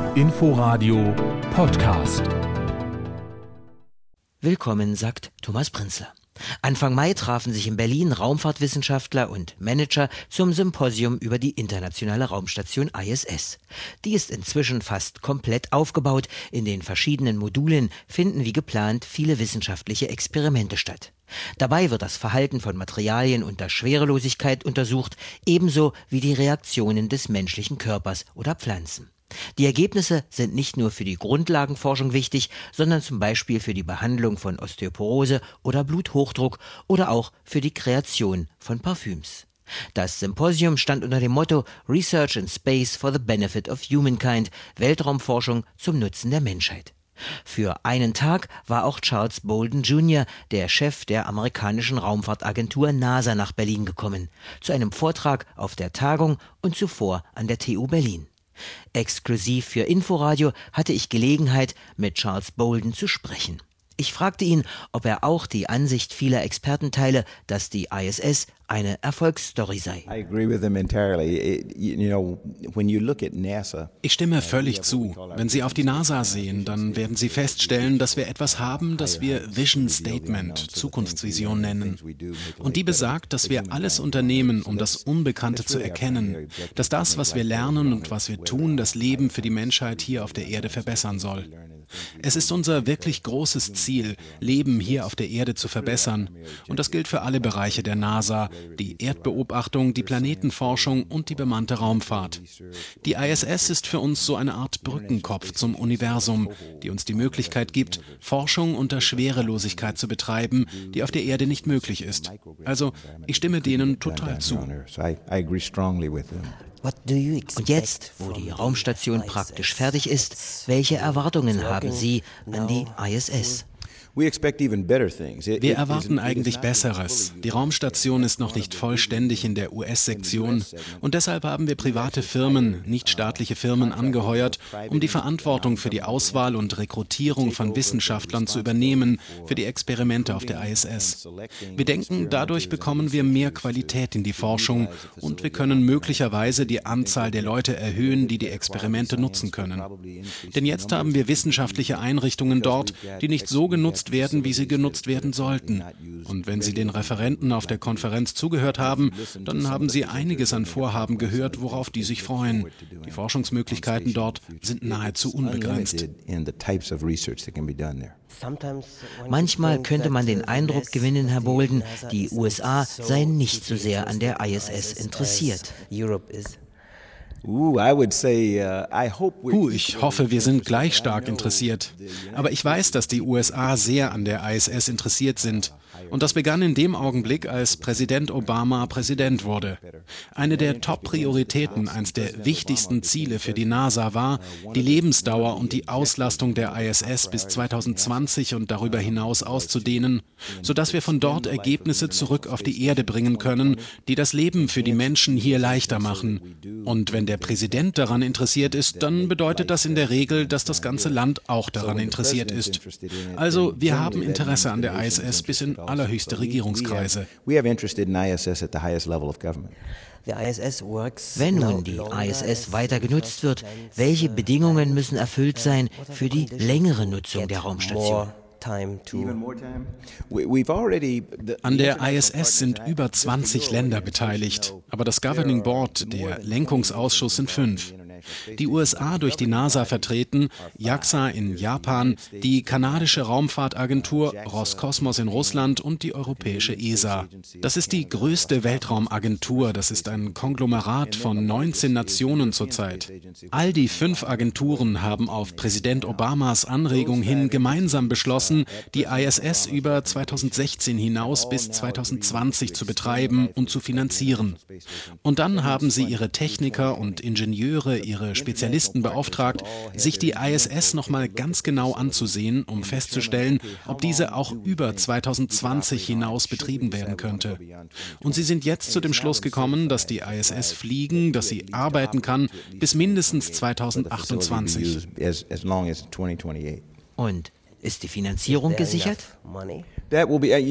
Inforadio Podcast. Willkommen, sagt Thomas Prinzler. Anfang Mai trafen sich in Berlin Raumfahrtwissenschaftler und Manager zum Symposium über die internationale Raumstation ISS. Die ist inzwischen fast komplett aufgebaut. In den verschiedenen Modulen finden wie geplant viele wissenschaftliche Experimente statt. Dabei wird das Verhalten von Materialien unter Schwerelosigkeit untersucht, ebenso wie die Reaktionen des menschlichen Körpers oder Pflanzen. Die Ergebnisse sind nicht nur für die Grundlagenforschung wichtig, sondern zum Beispiel für die Behandlung von Osteoporose oder Bluthochdruck oder auch für die Kreation von Parfüms. Das Symposium stand unter dem Motto Research in Space for the Benefit of Humankind, Weltraumforschung zum Nutzen der Menschheit. Für einen Tag war auch Charles Bolden Jr., der Chef der amerikanischen Raumfahrtagentur NASA, nach Berlin gekommen, zu einem Vortrag auf der Tagung und zuvor an der TU Berlin. Exklusiv für Inforadio hatte ich Gelegenheit, mit Charles Bolden zu sprechen. Ich fragte ihn, ob er auch die Ansicht vieler Experten teile, dass die ISS eine Erfolgsstory sei. Ich stimme völlig zu. Wenn Sie auf die NASA sehen, dann werden Sie feststellen, dass wir etwas haben, das wir Vision Statement, Zukunftsvision nennen. Und die besagt, dass wir alles unternehmen, um das Unbekannte zu erkennen, dass das, was wir lernen und was wir tun, das Leben für die Menschheit hier auf der Erde verbessern soll. Es ist unser wirklich großes Ziel, Leben hier auf der Erde zu verbessern. Und das gilt für alle Bereiche der NASA, die Erdbeobachtung, die Planetenforschung und die bemannte Raumfahrt. Die ISS ist für uns so eine Art Brückenkopf zum Universum, die uns die Möglichkeit gibt, Forschung unter Schwerelosigkeit zu betreiben, die auf der Erde nicht möglich ist. Also, ich stimme denen total zu. Und jetzt, wo die Raumstation praktisch fertig ist, welche Erwartungen haben Sie an die ISS? Wir erwarten eigentlich Besseres. Die Raumstation ist noch nicht vollständig in der US-Sektion und deshalb haben wir private Firmen, nichtstaatliche Firmen angeheuert, um die Verantwortung für die Auswahl und Rekrutierung von Wissenschaftlern zu übernehmen für die Experimente auf der ISS. Wir denken, dadurch bekommen wir mehr Qualität in die Forschung und wir können möglicherweise die Anzahl der Leute erhöhen, die die Experimente nutzen können. Denn jetzt haben wir wissenschaftliche Einrichtungen dort, die nicht so genutzt werden, wie sie genutzt werden sollten. Und wenn Sie den Referenten auf der Konferenz zugehört haben, dann haben Sie einiges an Vorhaben gehört, worauf die sich freuen. Die Forschungsmöglichkeiten dort sind nahezu unbegrenzt. Manchmal könnte man den Eindruck gewinnen, Herr Bolden, die USA seien nicht so sehr an der ISS interessiert. Ich hoffe, wir sind gleich stark interessiert. Aber ich weiß, dass die USA sehr an der ISS interessiert sind. Und das begann in dem Augenblick, als Präsident Obama Präsident wurde. Eine der Top-Prioritäten, eines der wichtigsten Ziele für die NASA war, die Lebensdauer und die Auslastung der ISS bis 2020 und darüber hinaus auszudehnen, sodass wir von dort Ergebnisse zurück auf die Erde bringen können, die das Leben für die Menschen hier leichter machen. Und wenn der Präsident daran interessiert ist, dann bedeutet das in der Regel, dass das ganze Land auch daran interessiert ist. Also, wir haben Interesse an der ISS bis in allerhöchste Regierungskreise. Wenn nun die ISS weiter genutzt wird, welche Bedingungen müssen erfüllt sein für die längere Nutzung der Raumstation? An der ISS sind über 20 Länder beteiligt, aber das Governing Board, der Lenkungsausschuss, sind 5. Die USA durch die NASA vertreten, JAXA in Japan, die kanadische Raumfahrtagentur, Roskosmos in Russland und die europäische ESA. Das ist die größte Weltraumagentur, das ist ein Konglomerat von 19 Nationen zurzeit. All die 5 Agenturen haben auf Präsident Obamas Anregung hin gemeinsam beschlossen, die ISS über 2016 hinaus bis 2020 zu betreiben und zu finanzieren. Und dann haben sie ihre Techniker und Ingenieure, ihre Spezialisten beauftragt, sich die ISS nochmal ganz genau anzusehen, um festzustellen, ob diese auch über 2020 hinaus betrieben werden könnte. Und sie sind jetzt zu dem Schluss gekommen, dass die ISS fliegen, dass sie arbeiten kann, bis mindestens 2028. Und ist die Finanzierung gesichert? Ja,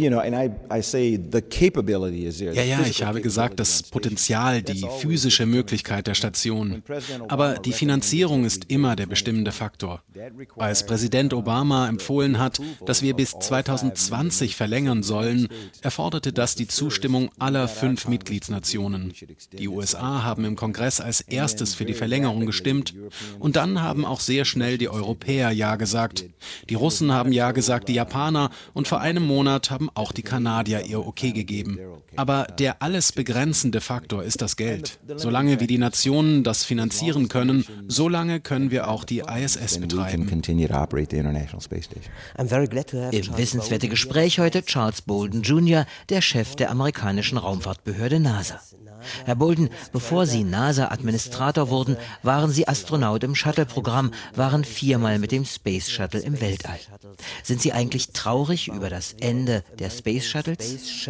ich habe gesagt, das Potenzial, die physische Möglichkeit der Station. Aber die Finanzierung ist immer der bestimmende Faktor. Als Präsident Obama empfohlen hat, dass wir bis 2020 verlängern sollen, erforderte das die Zustimmung aller 5 Mitgliedsnationen. Die USA haben im Kongress als erstes für die Verlängerung gestimmt und dann haben auch sehr schnell die Europäer Ja gesagt. Die Russen haben Ja gesagt, die Japaner und vor einem Monat haben auch die Kanadier ihr Okay gegeben. Aber der alles begrenzende Faktor ist das Geld. Solange wie die Nationen das finanzieren können, solange können wir auch die ISS betreiben. Im wissenswerten Gespräch heute Charles Bolden Jr., der Chef der amerikanischen Raumfahrtbehörde NASA. Herr Bolden, bevor Sie NASA-Administrator wurden, waren Sie Astronaut im Shuttle-Programm, waren 4-mal mit dem Space Shuttle im Weltall. Sind Sie eigentlich traurig über das Ende der Space Shuttles?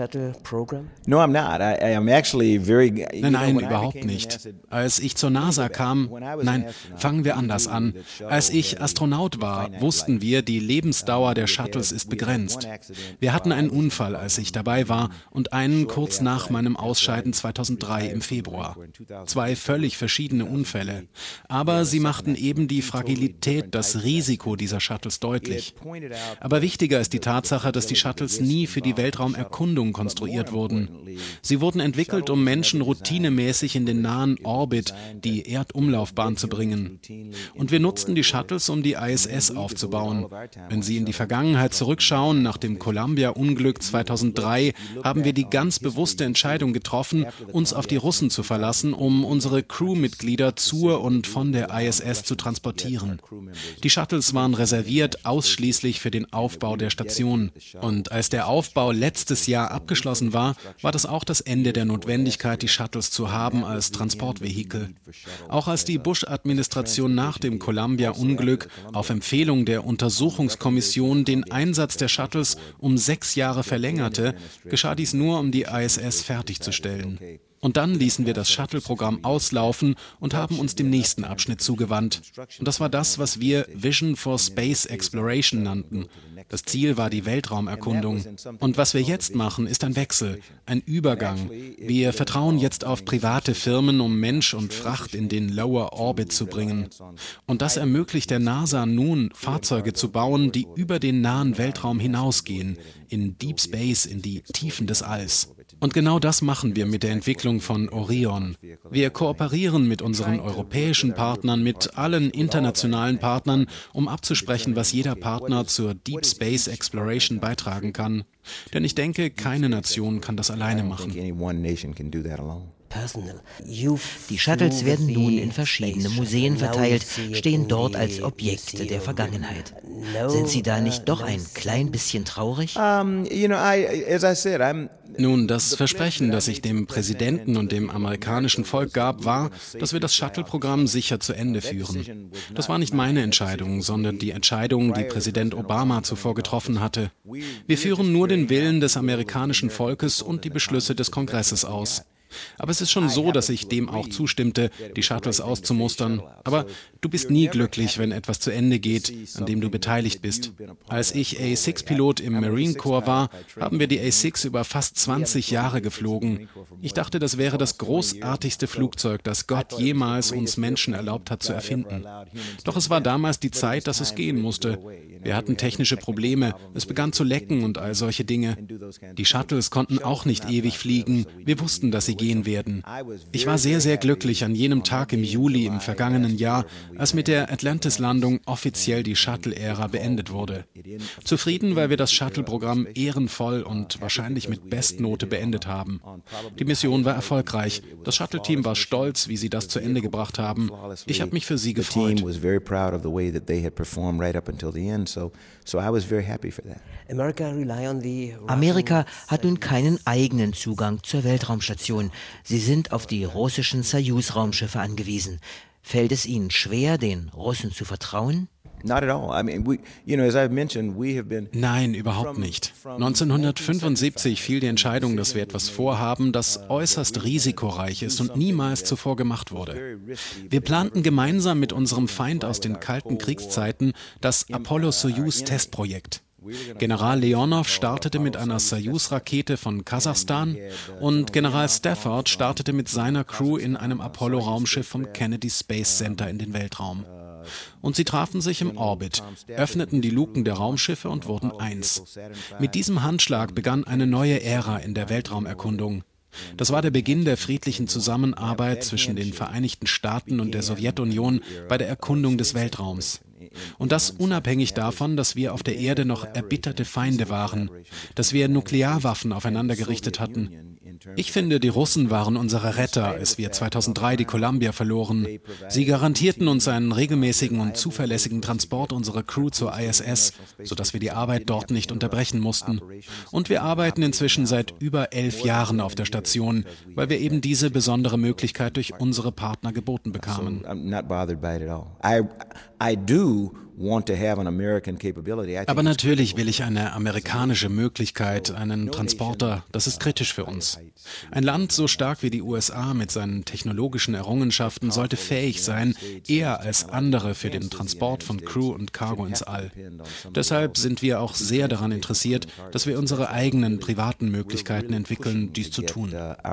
Nein, überhaupt nicht. Als ich zur NASA kam, fangen wir anders an. Als ich Astronaut war, wussten wir, die Lebensdauer der Shuttles ist begrenzt. Wir hatten einen Unfall, als ich dabei war, und einen kurz nach meinem Ausscheiden 2003 im Februar. 2 völlig verschiedene Unfälle. Aber sie machten eben die Fragilität, das Risiko dieser Shuttles deutlich. Aber wichtiger ist die Tatsache, dass die Shuttles nie für die Weltraumerkundung konstruiert wurden. Sie wurden entwickelt, um Menschen routinemäßig in den nahen Orbit, die Erdumlaufbahn zu bringen. Und wir nutzten die Shuttles, um die ISS aufzubauen. Wenn Sie in die Vergangenheit zurückschauen, nach dem Columbia-Unglück 2003, haben wir die ganz bewusste Entscheidung getroffen, uns auf die Russen zu verlassen, um unsere Crewmitglieder zur und von der ISS zu transportieren. Die Shuttles waren reserviert ausschließlich für den Aufbau der Station. Und als der Aufbau letztes Jahr abgeschlossen war, war das auch das Ende der Notwendigkeit, die Shuttles zu haben als Transportvehikel. Auch als die Bush-Administration nach dem Columbia-Unglück auf Empfehlung der Untersuchungskommission den Einsatz der Shuttles um 6 Jahre verlängerte, geschah dies nur, um die ISS fertigzustellen. Und dann ließen wir das Shuttle-Programm auslaufen und haben uns dem nächsten Abschnitt zugewandt. Und das war das, was wir Vision for Space Exploration nannten. Das Ziel war die Weltraumerkundung. Und was wir jetzt machen, ist ein Wechsel, ein Übergang. Wir vertrauen jetzt auf private Firmen, um Mensch und Fracht in den Lower Orbit zu bringen. Und das ermöglicht der NASA nun, Fahrzeuge zu bauen, die über den nahen Weltraum hinausgehen, in Deep Space, in die Tiefen des Alls. Und genau das machen wir mit der Entwicklung von Orion. Wir kooperieren mit unseren europäischen Partnern, mit allen internationalen Partnern, um abzusprechen, was jeder Partner zur Deep Space Exploration beitragen kann. Denn ich denke, keine Nation kann das alleine machen. Die Shuttles werden nun in verschiedene Museen verteilt, stehen dort als Objekte der Vergangenheit. Sind Sie da nicht doch ein klein bisschen traurig? Nun, das Versprechen, das ich dem Präsidenten und dem amerikanischen Volk gab, war, dass wir das Shuttle-Programm sicher zu Ende führen. Das war nicht meine Entscheidung, sondern die Entscheidung, die Präsident Obama zuvor getroffen hatte. Wir führen nur den Willen des amerikanischen Volkes und die Beschlüsse des Kongresses aus. Aber es ist schon so, dass ich dem auch zustimmte, die Shuttles auszumustern. Aber du bist nie glücklich, wenn etwas zu Ende geht, an dem du beteiligt bist. Als ich A6-Pilot im Marine Corps war, haben wir die A6 über fast 20 Jahre geflogen. Ich dachte, das wäre das großartigste Flugzeug, das Gott jemals uns Menschen erlaubt hat zu erfinden. Doch es war damals die Zeit, dass es gehen musste. Wir hatten technische Probleme, es begann zu lecken und all solche Dinge. Die Shuttles konnten auch nicht ewig fliegen. Wir wussten, dass sie gehen werden. Ich war sehr, sehr glücklich an jenem Tag im Juli im vergangenen Jahr, als mit der Atlantis-Landung offiziell die Shuttle-Ära beendet wurde. Zufrieden, weil wir das Shuttle-Programm ehrenvoll und wahrscheinlich mit Bestnote beendet haben. Die Mission war erfolgreich. Das Shuttle-Team war stolz, wie sie das zu Ende gebracht haben. Ich habe mich für sie gefreut. Amerika hat nun keinen eigenen Zugang zur Weltraumstation. Sie sind auf die russischen Soyuz-Raumschiffe angewiesen. Fällt es Ihnen schwer, den Russen zu vertrauen? Nein, überhaupt nicht. 1975 fiel die Entscheidung, dass wir etwas vorhaben, das äußerst risikoreich ist und niemals zuvor gemacht wurde. Wir planten gemeinsam mit unserem Feind aus den kalten Kriegszeiten das Apollo-Soyuz-Testprojekt. General Leonov startete mit einer Soyuz-Rakete von Kasachstan und General Stafford startete mit seiner Crew in einem Apollo-Raumschiff vom Kennedy Space Center in den Weltraum. Und sie trafen sich im Orbit, öffneten die Luken der Raumschiffe und wurden eins. Mit diesem Handschlag begann eine neue Ära in der Weltraumerkundung. Das war der Beginn der friedlichen Zusammenarbeit zwischen den Vereinigten Staaten und der Sowjetunion bei der Erkundung des Weltraums. Und das unabhängig davon, dass wir auf der Erde noch erbitterte Feinde waren, dass wir Nuklearwaffen aufeinander gerichtet hatten. Ich finde, die Russen waren unsere Retter, als wir 2003 die Columbia verloren. Sie garantierten uns einen regelmäßigen und zuverlässigen Transport unserer Crew zur ISS, sodass wir die Arbeit dort nicht unterbrechen mussten. Und wir arbeiten inzwischen seit über 11 Jahren auf der Station, weil wir eben diese besondere Möglichkeit durch unsere Partner geboten bekamen. Aber natürlich will ich eine amerikanische Möglichkeit, einen Transporter. Das ist kritisch für uns. Ein Land so stark wie die USA mit seinen technologischen Errungenschaften sollte fähig sein, eher als andere für den Transport von Crew und Cargo ins All. Deshalb sind wir auch sehr daran interessiert, dass wir unsere eigenen privaten Möglichkeiten entwickeln, dies zu tun.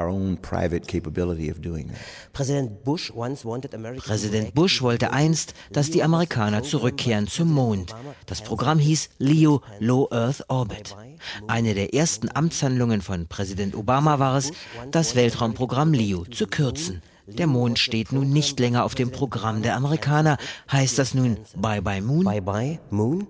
Präsident Bush wollte einst, dass die Amerikaner zurückkehren zum Mond. Das Programm hieß LEO, Low Earth Orbit. Eine der ersten Amtshandlungen von Präsident Obama war es, das Weltraumprogramm LEO zu kürzen. Der Mond steht nun nicht länger auf dem Programm der Amerikaner. Heißt das nun Bye Bye Moon? Bye Bye Moon?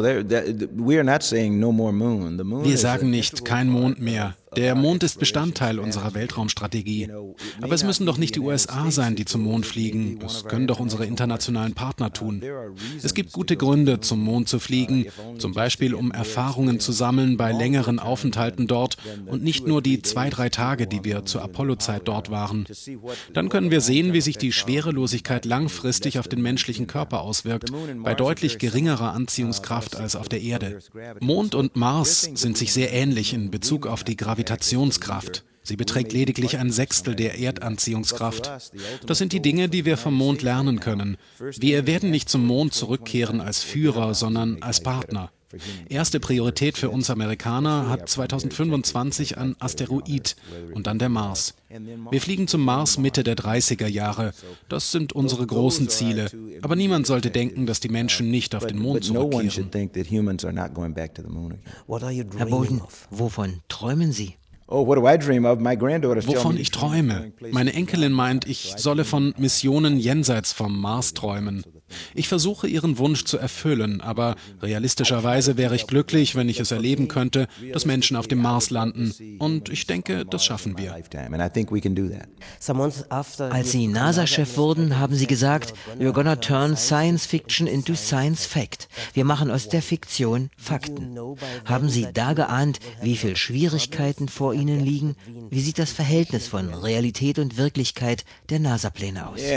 Wir sagen nicht kein Mond mehr. Der Mond ist Bestandteil unserer Weltraumstrategie. Aber es müssen doch nicht die USA sein, die zum Mond fliegen. Das können doch unsere internationalen Partner tun. Es gibt gute Gründe, zum Mond zu fliegen, zum Beispiel um Erfahrungen zu sammeln bei längeren Aufenthalten dort und nicht nur die 2-3 Tage, die wir zur Apollo-Zeit dort waren. Dann können wir sehen, wie sich die Schwerelosigkeit langfristig auf den menschlichen Körper auswirkt, bei deutlich geringerer Anziehungskraft als auf der Erde. Mond und Mars sind sich sehr ähnlich in Bezug auf die Gravitationskraft. Sie beträgt lediglich 1/6 der Erdanziehungskraft. Das sind die Dinge, die wir vom Mond lernen können. Wir werden nicht zum Mond zurückkehren als Führer, sondern als Partner. Erste Priorität für uns Amerikaner hat 2025 ein Asteroid und dann der Mars. Wir fliegen zum Mars Mitte der 30er Jahre. Das sind unsere großen Ziele. Aber niemand sollte denken, dass die Menschen nicht auf den Mond zurückkehren. Herr Bolton, wovon träumen Sie? Wovon ich träume? Meine Enkelin meint, ich solle von Missionen jenseits vom Mars träumen. Ich versuche, ihren Wunsch zu erfüllen, aber realistischerweise wäre ich glücklich, wenn ich es erleben könnte, dass Menschen auf dem Mars landen. Und ich denke, das schaffen wir. Als Sie NASA-Chef wurden, haben Sie gesagt, we're gonna turn Science Fiction into Science Fact. Wir machen aus der Fiktion Fakten. Haben Sie da geahnt, wie viele Schwierigkeiten vor Ihnen liegen? Wie sieht das Verhältnis von Realität und Wirklichkeit der NASA-Pläne aus?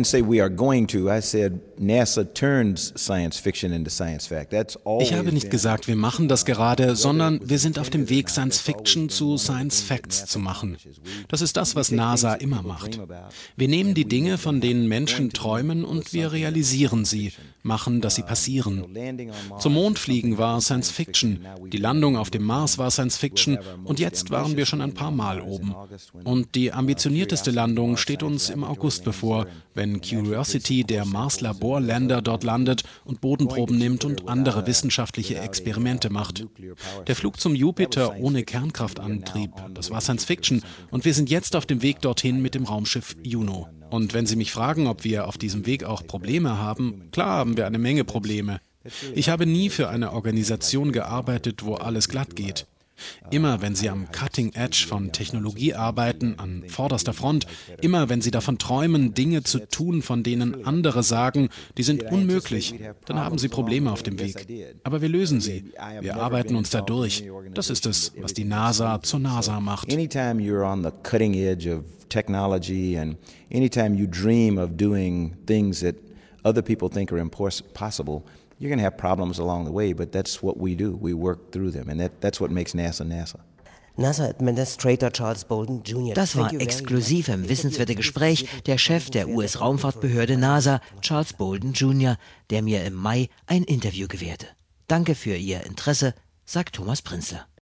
Ich habe nicht gesagt, wir machen das gerade, sondern wir sind auf dem Weg, Science Fiction zu Science Facts zu machen. Das ist das, was NASA immer macht. Wir nehmen die Dinge, von denen Menschen träumen, und wir realisieren sie, machen, dass sie passieren. Zum Mond fliegen war Science Fiction, die Landung auf dem Mars war Science Fiction und jetzt waren wir schon ein paar Mal oben. Und die ambitionierteste Landung steht uns im August bevor, wenn Curiosity, der Mars-Laborlander, dort landet und Bodenproben nimmt und andere wissenschaftliche Experimente macht. Der Flug zum Jupiter ohne Kernkraftantrieb, das war Science Fiction und wir sind jetzt auf dem Weg dorthin mit dem Raumschiff Juno. Und wenn Sie mich fragen, ob wir auf diesem Weg auch Probleme haben, klar haben wir eine Menge Probleme. Ich habe nie für eine Organisation gearbeitet, wo alles glatt geht. Immer wenn Sie am Cutting Edge von Technologie arbeiten, an vorderster Front, immer wenn Sie davon träumen, Dinge zu tun, von denen andere sagen, die sind unmöglich, dann haben Sie Probleme auf dem Weg. Aber wir lösen sie. Wir arbeiten uns da durch. Das ist es, was die NASA zur NASA macht. Anytime you're on the cutting edge of technology and anytime you dream of doing things that other people think are impossible, you're going to have problems along the way, but that's what we do. We work through them, and that's what makes NASA NASA. Das war exklusiv im wissenswerten Gespräch der Chef der US-Raumfahrtbehörde NASA, Charles Bolden Jr., der mir im Mai ein Interview gewährte. Danke für Ihr Interesse, sagt Thomas Prinzler.